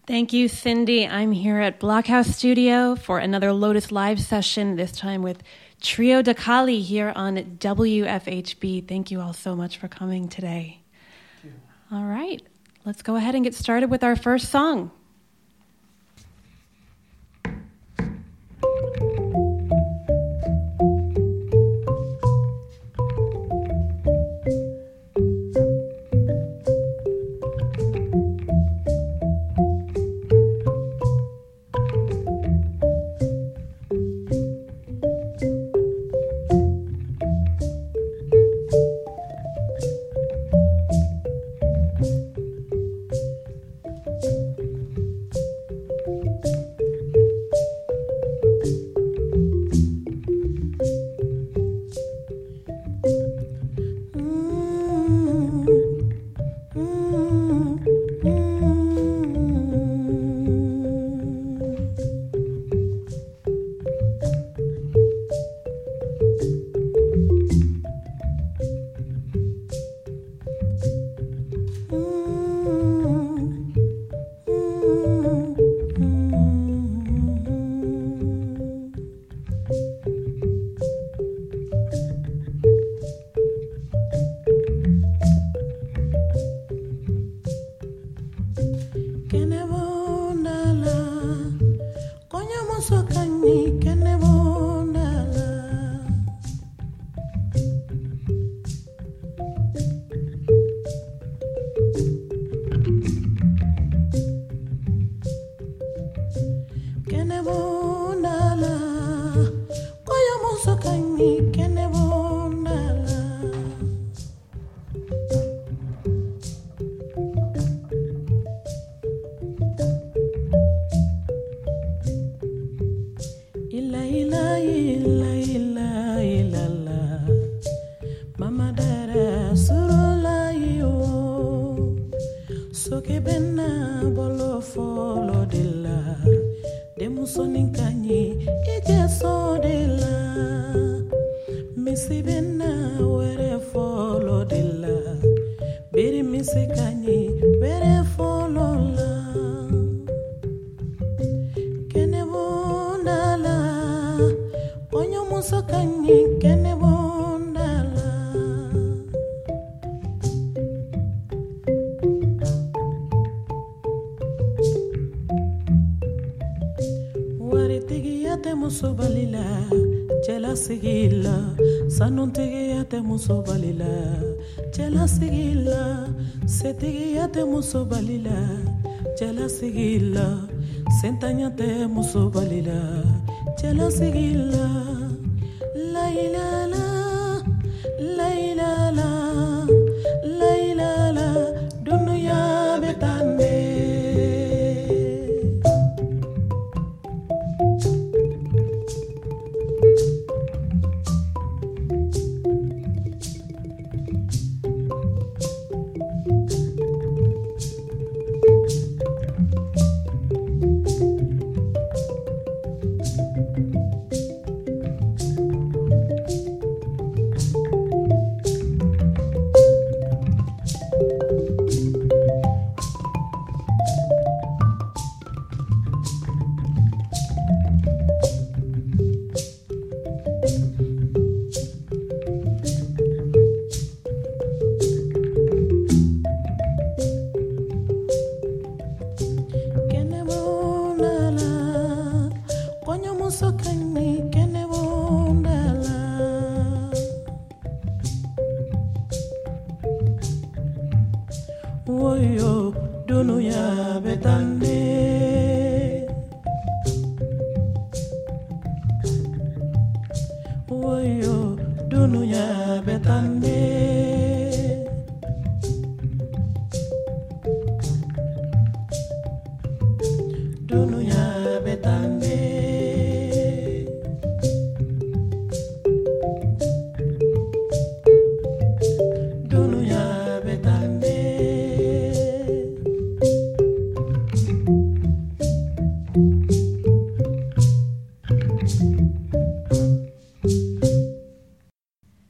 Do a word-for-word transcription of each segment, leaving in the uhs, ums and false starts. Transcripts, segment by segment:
Thank you, Cindy. I'm here at Blockhouse Studio for another Lotus Live session, this time with Trio da Kali here on W F H B. Thank you all so much for coming today. All right, let's go ahead and get started with our first song. Muso balila, jala sigila, sentanya te muso balila, jala sigila, la ila la, la ila la, la ila la, dunuya betande.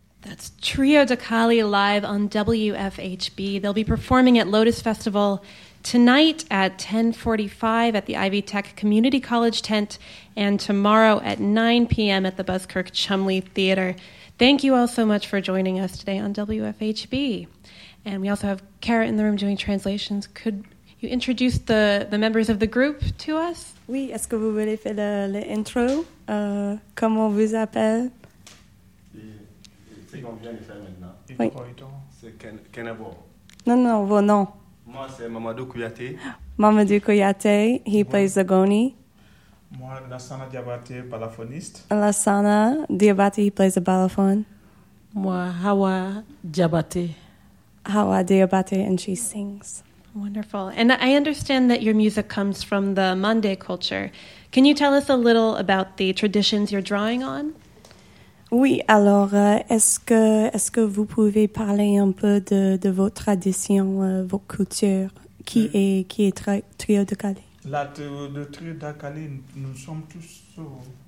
Trio da Kali live on W F H B. They'll be performing at Lotus Festival tonight at ten forty-five at the Ivy Tech Community College tent, and tomorrow at nine p.m. at the Buskirk Chumley Theater. Thank you all so much for joining us today on W F H B. And we also have Kara in the room doing translations. Could you introduce the, the members of the group to us? Oui, est-ce que vous voulez faire le, le intro? Euh, comment on vous appelle? C'est qu'on vient de faire maintenant. Oui. C'est Ken, Kenabo. Non, non, vos noms. Moi, c'est Mamadou Kouyaté. Mamadou Kouyaté, he plays the goni. Moi, Lassana Diabaté, balafoniste. Lassana Diabaté, he plays the balafon. Moi, Hawa Diabaté. Hawa Diabaté, and she sings. Wonderful. And I understand that your music comes from the Mande culture. Can you tell us a little about the traditions you're drawing on? Oui, alors, euh, est-ce que, est-ce que vous pouvez parler un peu de, de vos traditions, euh, vos cultures, qui mm. est, qui est tri- Trio de Cali? La le Trio de Cali, nous sommes tous, euh,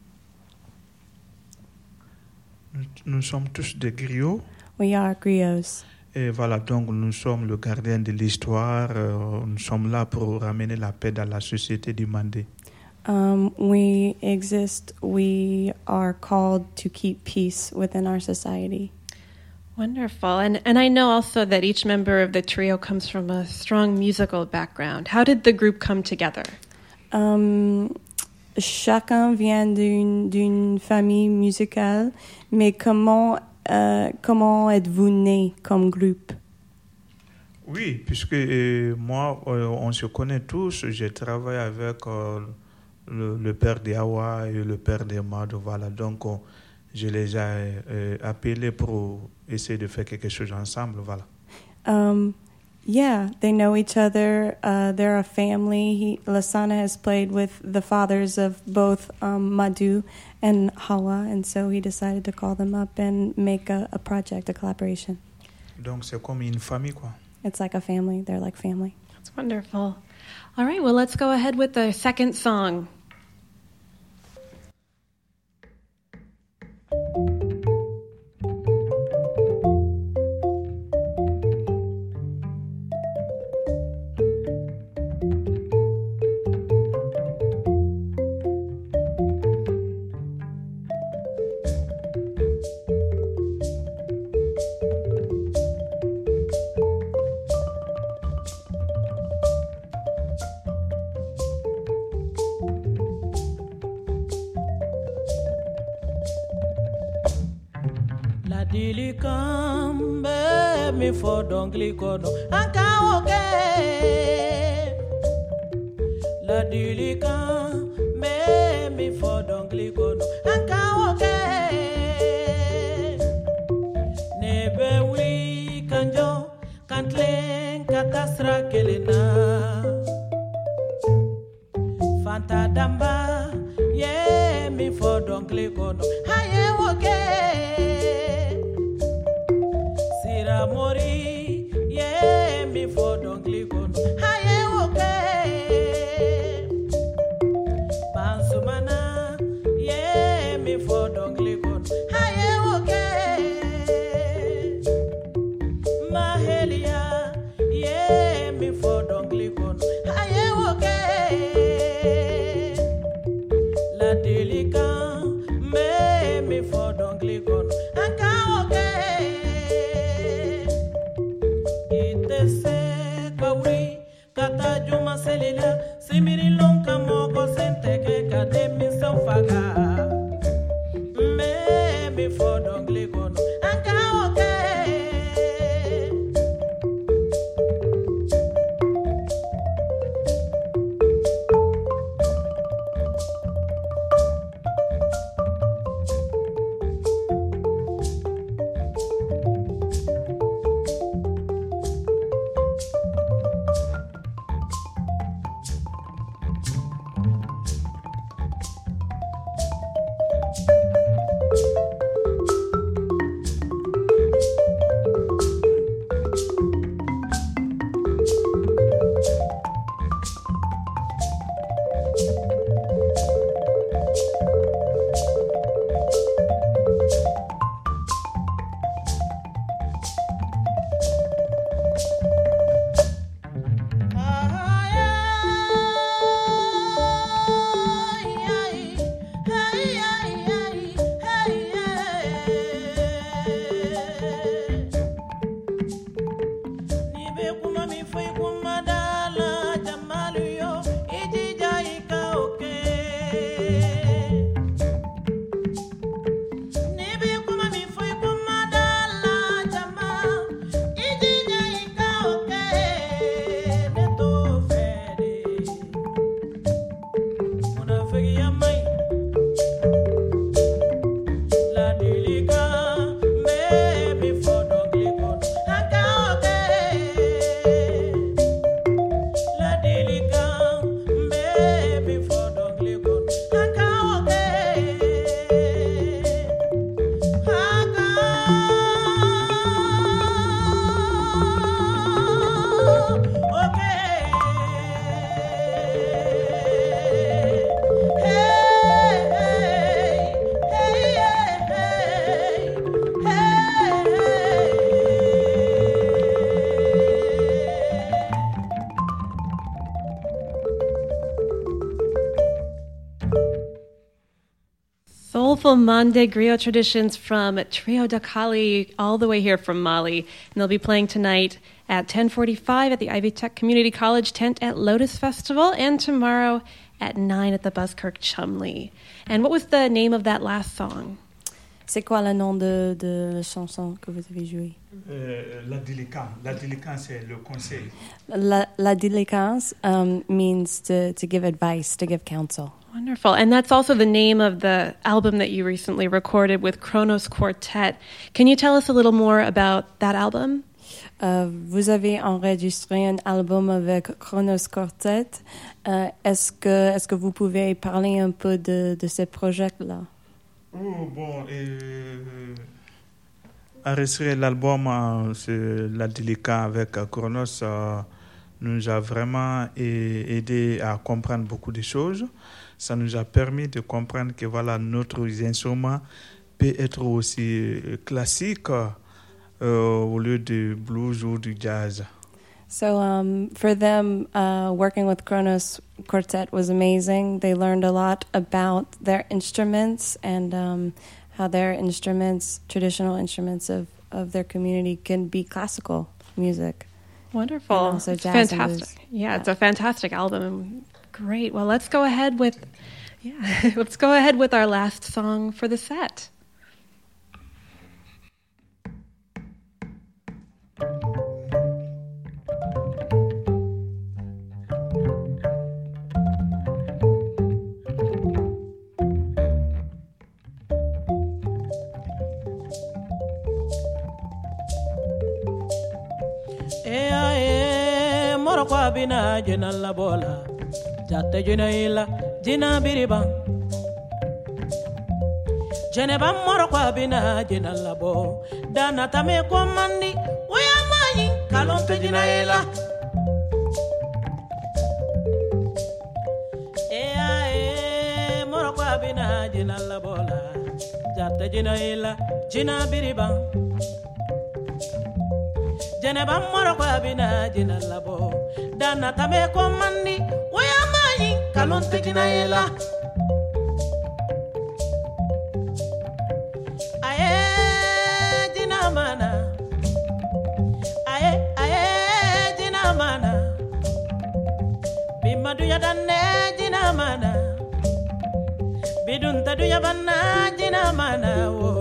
nous, nous sommes tous des griots. We are griots. Et voilà, donc nous sommes le gardien de l'histoire. Euh, nous sommes là pour ramener la paix dans la société du Mandé. Um, we exist, we are called to keep peace within our society. Wonderful. And and I know also that each member of the trio comes from a strong musical background. How did the group come together? Um, chacun vient d'une, d'une famille musicale, mais comment, euh, comment êtes-vous né comme groupe? Oui, puisque euh, moi, euh, on se connaît tous. J'ai travaillé avec... Euh, Le, le père de Hawa et le père de Mado, voilà. Donc, on, je les ai euh, appelés pour essayer de faire quelque chose ensemble, voilà. Um, yeah, they know each other. Uh, they're a family. He, Lassana has played with the fathers of both um, Madu and Hawa, and so he decided to call them up and make a, a project, a collaboration. Donc, c'est comme une famille, quoi. It's like a family. They're like family. That's wonderful. All right, well, let's go ahead with the second song. Dilikambe mi fodongli kono anka oke La dilikambe mi fodongli kono anka oke Nebe wi kanjo kantlen kakasra kelena Fanta damba ye mi fodongli kono haye oke Mori, yeah, me for don't click on. Haye okay. Pansumana, yeah, me for don't click on. Haye okay. Mahelia, yeah, me for don't click on. Haye okay. La delica, me soulful Mande griot traditions from Trio da Cali, all the way here from Mali. And they'll be playing tonight at ten forty-five at the Ivy Tech Community College tent at Lotus Festival, and tomorrow at nine at the Buskirk Chumley. And what was the name of that last song? C'est quoi le nom de, de la chanson que vous avez jouée? Euh, la diligence. La diligence, c'est le conseil. La, la diligence um, means to, to give advice, to give counsel. Wonderful. And that's also the name of the album that you recently recorded with Kronos Quartet. Can you tell us a little more about that album? Uh, vous avez enregistré un album avec Kronos Quartet. Uh, est-ce que, est-ce que vous pouvez parler un peu de, de ce projet-là? Oh, bon, euh, enregistrer l'album, euh, c'est la Delica avec euh, Kronos, euh, nous a vraiment é- aidé à comprendre beaucoup de choses. Ça nous a permis de comprendre que voilà, notre instrument peut être aussi euh, classique euh, au lieu du blues ou du jazz. So um, for them, uh, working with Kronos Quartet was amazing. They learned a lot about their instruments and um, how their instruments, traditional instruments of, of their community, can be classical music. Wonderful. And also It's jazz and fantastic. blues. Yeah, Yeah. it's a fantastic album. Great. Well, let's go ahead with yeah, let's go ahead with our last song for the set. Ea e moro kwa bina jina la bola jate jina ila jina biriba jene ba moro kwa bina jina la bo dana tame ko mandi waya mayi kalon te jina ila Ea e moro kwa bina jina la bola jate jina ila jina biriba jene ba moro kwa bina jina labo dana tame ko mandi waya mayi kalon te jina ila aye jina mana aye aye jina mana bimma duya danne jina mana bidun ta duya banna jina mana wo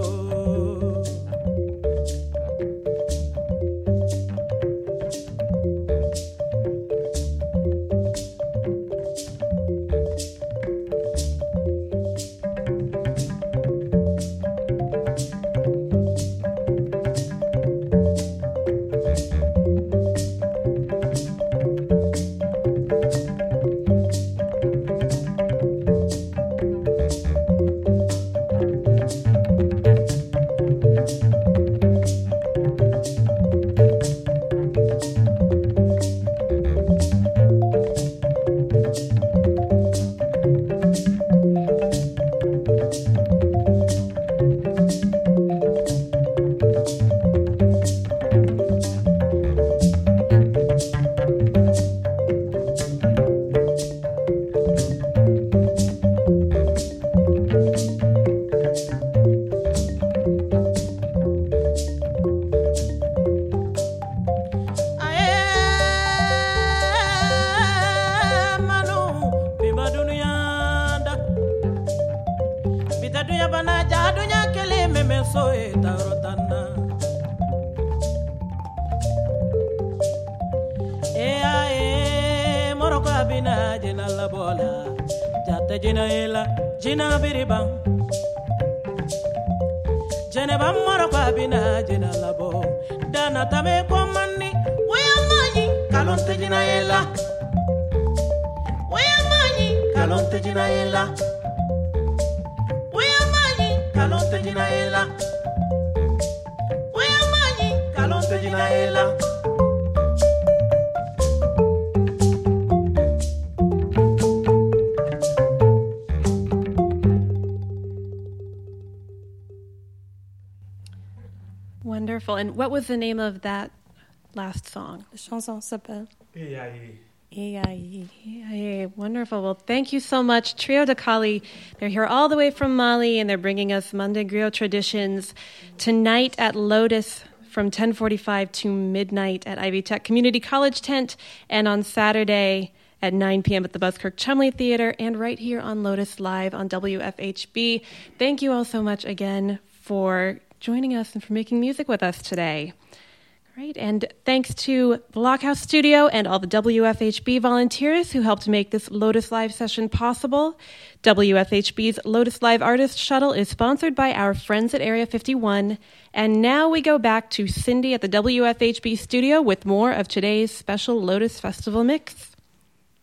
jina ila jina biriba jene ba moro kwa bina jina labo dana tame ko mandi waya mayi kalon te jina ila waya mayi kalon te jina ila waya mayi kalon te jina ila waya mayi kalon te jina ila Wonderful. And what was the name of that last song? La chanson s'appelle Et aïe. E I E. E Hey, wonderful. Well, thank you so much. Trio de Cali, they're here all the way from Mali, and they're bringing us Mande Griot traditions tonight at Lotus from ten forty-five to midnight at Ivy Tech Community College tent, and on Saturday at nine p.m. at the Buskirk Chumley Theater, and right here on Lotus Live on W F H B. Thank you all so much again for joining us and for making music with us today. Great, and thanks to Blockhouse Studio and all the W F H B volunteers who helped make this Lotus Live session possible. W F H B's Lotus Live Artist Shuttle is sponsored by our friends at Area fifty-one. And now we go back to Cindy at the W F H B studio with more of today's special Lotus Festival mix.